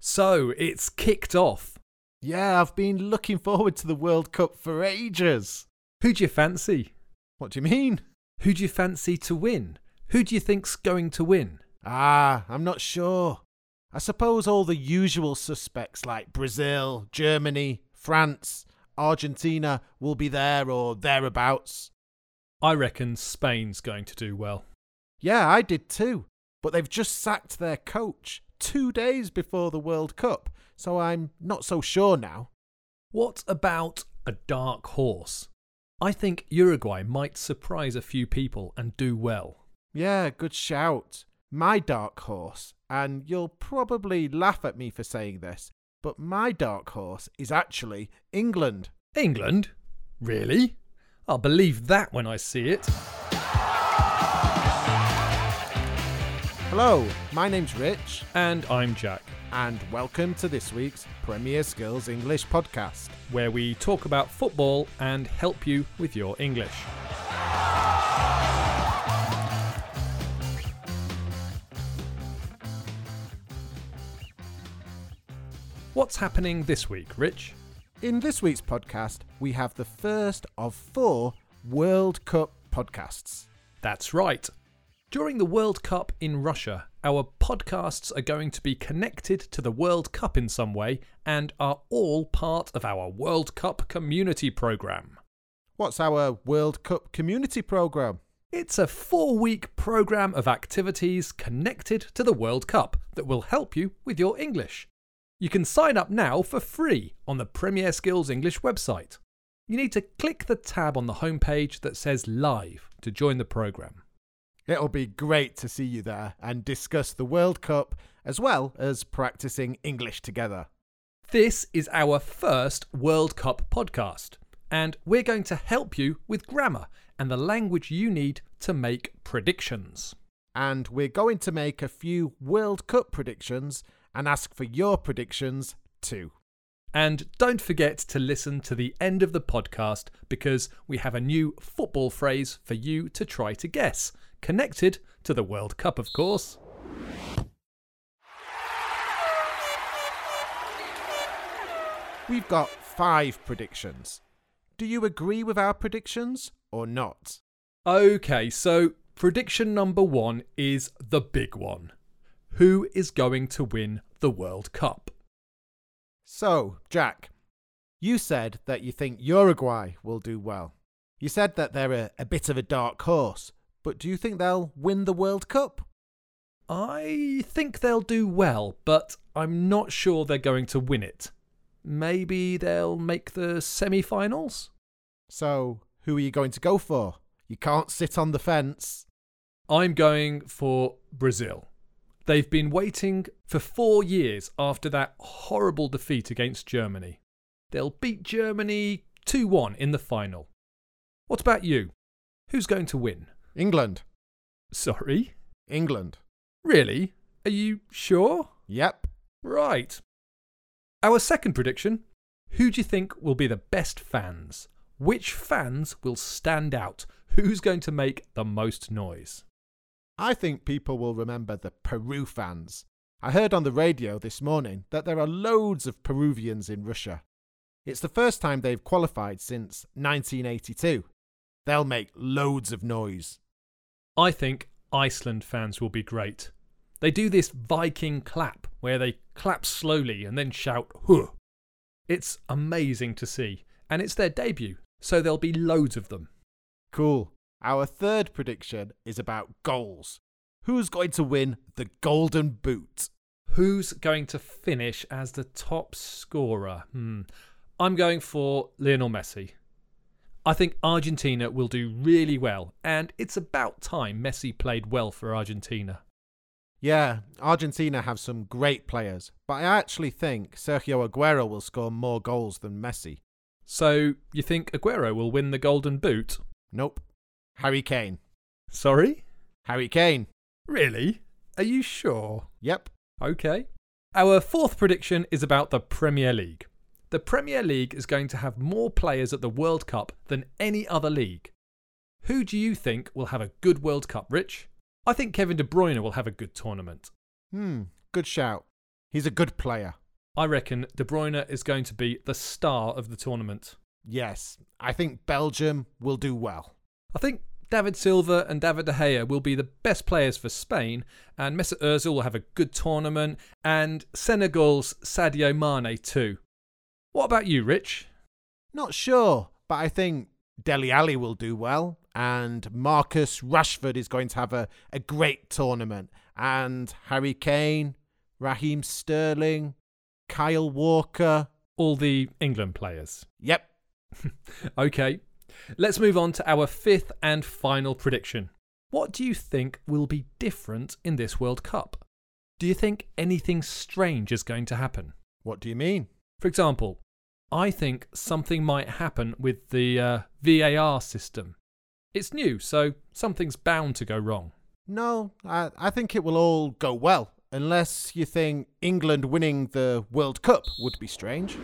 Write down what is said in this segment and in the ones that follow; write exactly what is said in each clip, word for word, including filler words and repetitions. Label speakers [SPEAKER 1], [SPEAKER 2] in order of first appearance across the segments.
[SPEAKER 1] So, it's kicked off.
[SPEAKER 2] Yeah, I've been looking forward to the World Cup for ages.
[SPEAKER 1] Who do you fancy?
[SPEAKER 2] What do you mean?
[SPEAKER 1] Who do you fancy to win? Who do you think's going to win?
[SPEAKER 2] Ah, I'm not sure. I suppose all the usual suspects like Brazil, Germany, France, Argentina will be there or thereabouts.
[SPEAKER 1] I reckon Spain's going to do well.
[SPEAKER 2] Yeah, I did too. But they've just sacked their coach two days before the World Cup, so I'm not so sure now.
[SPEAKER 1] What about a dark horse? I think Uruguay might surprise a few people and do well.
[SPEAKER 2] Yeah, good shout. My dark horse, and you'll probably laugh at me for saying this, but my dark horse is actually England.
[SPEAKER 1] England? Really? I'll believe that when I see it.
[SPEAKER 2] Hello, my name's Rich.
[SPEAKER 1] And I'm Jack.
[SPEAKER 2] And welcome to this week's Premier Skills English podcast,
[SPEAKER 1] where we talk about football and help you with your English. What's happening this week, Rich?
[SPEAKER 2] In this week's podcast, we have the first of four World Cup podcasts.
[SPEAKER 1] That's right. During the World Cup in Russia, our podcasts are going to be connected to the World Cup in some way and are all part of our World Cup community programme.
[SPEAKER 2] What's our World Cup community programme?
[SPEAKER 1] It's a four-week programme of activities connected to the World Cup that will help you with your English. You can sign up now for free on the Premier Skills English website. You need to click the tab on the homepage that says Live to join the programme.
[SPEAKER 2] It'll be great to see you there and discuss the World Cup as well as practicing English together.
[SPEAKER 1] This is our first World Cup podcast, and we're going to help you with grammar and the language you need to make predictions.
[SPEAKER 2] And we're going to make a few World Cup predictions and ask for your predictions too.
[SPEAKER 1] And don't forget to listen to the end of the podcast because we have a new football phrase for you to try to guess, connected to the World Cup, of course.
[SPEAKER 2] We've got five predictions. Do you agree with our predictions or not?
[SPEAKER 1] Okay, so prediction number one is the big one. Who is going to win the World Cup?
[SPEAKER 2] So, Jack, you said that you think Uruguay will do well. You said that they're a, a bit of a dark horse, but do you think they'll win the World Cup?
[SPEAKER 1] I think they'll do well, but I'm not sure they're going to win it. Maybe they'll make the semi-finals?
[SPEAKER 2] So, who are you going to go for? You can't sit on the fence.
[SPEAKER 1] I'm going for Brazil. They've been waiting for four years after that horrible defeat against Germany. They'll beat Germany two one in the final. What about you? Who's going to win?
[SPEAKER 2] England.
[SPEAKER 1] Sorry?
[SPEAKER 2] England.
[SPEAKER 1] Really? Are you sure?
[SPEAKER 2] Yep.
[SPEAKER 1] Right. Our second prediction. Who do you think will be the best fans? Which fans will stand out? Who's going to make the most noise?
[SPEAKER 2] I think people will remember the Peru fans. I heard on the radio this morning that there are loads of Peruvians in Russia. It's the first time they've qualified since nineteen eighty-two. They'll make loads of noise.
[SPEAKER 1] I think Iceland fans will be great. They do this Viking clap where they clap slowly and then shout "huh." It's amazing to see, and it's their debut, so there'll be loads of them.
[SPEAKER 2] Cool. Our third prediction is about goals. Who's going to win the Golden Boot?
[SPEAKER 1] Who's going to finish as the top scorer? Hmm. I'm going for Lionel Messi. I think Argentina will do really well, and it's about time Messi played well for Argentina.
[SPEAKER 2] Yeah, Argentina have some great players, but I actually think Sergio Aguero will score more goals than Messi.
[SPEAKER 1] So, you think Aguero will win the Golden Boot?
[SPEAKER 2] Nope. Harry Kane.
[SPEAKER 1] Sorry?
[SPEAKER 2] Harry Kane.
[SPEAKER 1] Really? Are you sure?
[SPEAKER 2] Yep.
[SPEAKER 1] Okay. Our fourth prediction is about the Premier League. The Premier League is going to have more players at the World Cup than any other league. Who do you think will have a good World Cup, Rich? I think Kevin De Bruyne will have a good tournament.
[SPEAKER 2] Hmm, good shout. He's a good player.
[SPEAKER 1] I reckon De Bruyne is going to be the star of the tournament.
[SPEAKER 2] Yes, I think Belgium will do well.
[SPEAKER 1] I think David Silva and David De Gea will be the best players for Spain, and Mesut Ozil will have a good tournament, and Senegal's Sadio Mane too. What about you, Rich?
[SPEAKER 2] Not sure, but I think Dele Alli will do well, and Marcus Rashford is going to have a, a great tournament, and Harry Kane, Raheem Sterling, Kyle Walker.
[SPEAKER 1] All the England players.
[SPEAKER 2] Yep.
[SPEAKER 1] Okay, let's move on to our fifth and final prediction. What do you think will be different in this World Cup? Do you think anything strange is going to happen?
[SPEAKER 2] What do you mean?
[SPEAKER 1] For example, I think something might happen with the uh, V A R system. It's new, so something's bound to go wrong.
[SPEAKER 2] No, I, I think it will all go well, unless you think England winning the World Cup would be strange.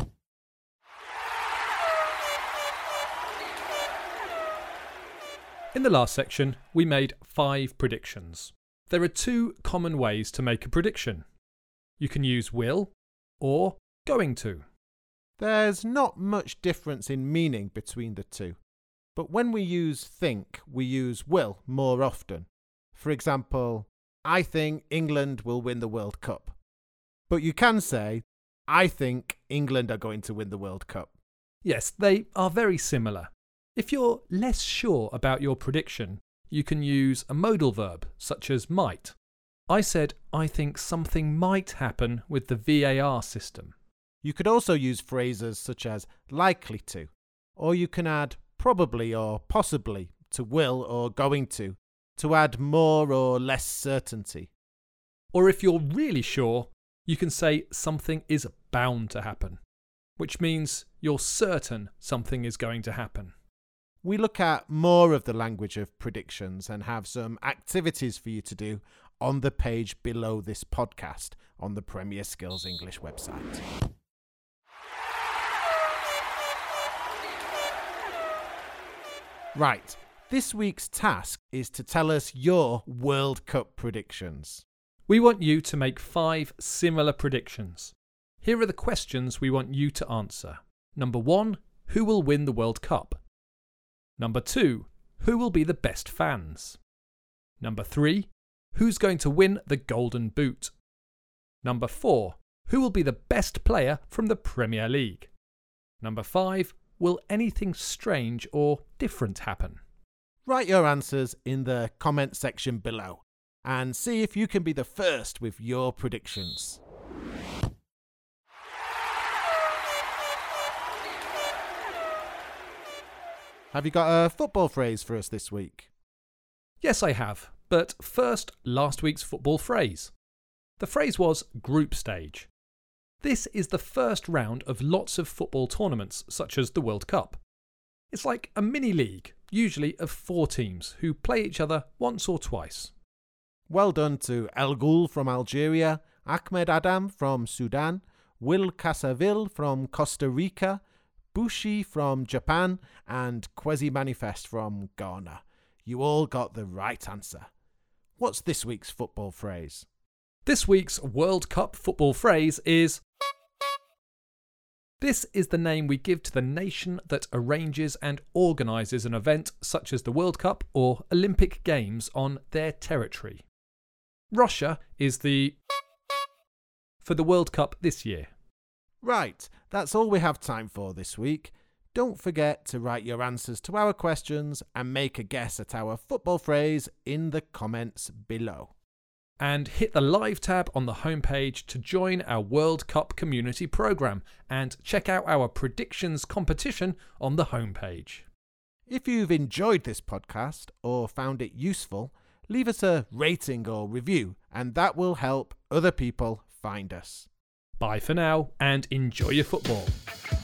[SPEAKER 1] In the last section, we made five predictions. There are two common ways to make a prediction. You can use will or going to.
[SPEAKER 2] There's not much difference in meaning between the two, but when we use think, we use will more often. For example, I think England will win the World Cup. But you can say, I think England are going to win the World Cup.
[SPEAKER 1] Yes, they are very similar. If you're less sure about your prediction, you can use a modal verb, such as might. I said, I think something might happen with the V A R system.
[SPEAKER 2] You could also use phrases such as likely to, or you can add probably or possibly to will or going to, to add more or less certainty.
[SPEAKER 1] Or if you're really sure, you can say something is bound to happen, which means you're certain something is going to happen.
[SPEAKER 2] We look at more of the language of predictions and have some activities for you to do on the page below this podcast on the Premier Skills English website. Right, this week's task is to tell us your World Cup predictions.
[SPEAKER 1] We want you to make five similar predictions. Here are the questions we want you to answer. Number one, who will win the World Cup? Number two, who will be the best fans? Number three, who's going to win the Golden Boot? Number four, who will be the best player from the Premier League? Number five, will anything strange or different happen?
[SPEAKER 2] Write your answers in the comment section below and see if you can be the first with your predictions. Have you got a football phrase for us this week?
[SPEAKER 1] Yes, I have. But first, last week's football phrase. The phrase was group stage. This is the first round of lots of football tournaments, such as the World Cup. It's like a mini league, usually of four teams, who play each other once or twice.
[SPEAKER 2] Well done to El Ghul from Algeria, Ahmed Adam from Sudan, Will Casaville from Costa Rica, Bushi from Japan, and Kwesi Manifest from Ghana. You all got the right answer. What's this week's football phrase?
[SPEAKER 1] This week's World Cup football phrase is... This is the name we give to the nation that arranges and organises an event such as the World Cup or Olympic Games on their territory. Russia is the... for the World Cup this year.
[SPEAKER 2] Right, that's all we have time for this week. Don't forget to write your answers to our questions and make a guess at our football phrase in the comments below.
[SPEAKER 1] And hit the live tab on the homepage to join our World Cup community programme and check out our predictions competition on the homepage.
[SPEAKER 2] If you've enjoyed this podcast or found it useful, leave us a rating or review and that will help other people find us.
[SPEAKER 1] Bye for now and enjoy your football.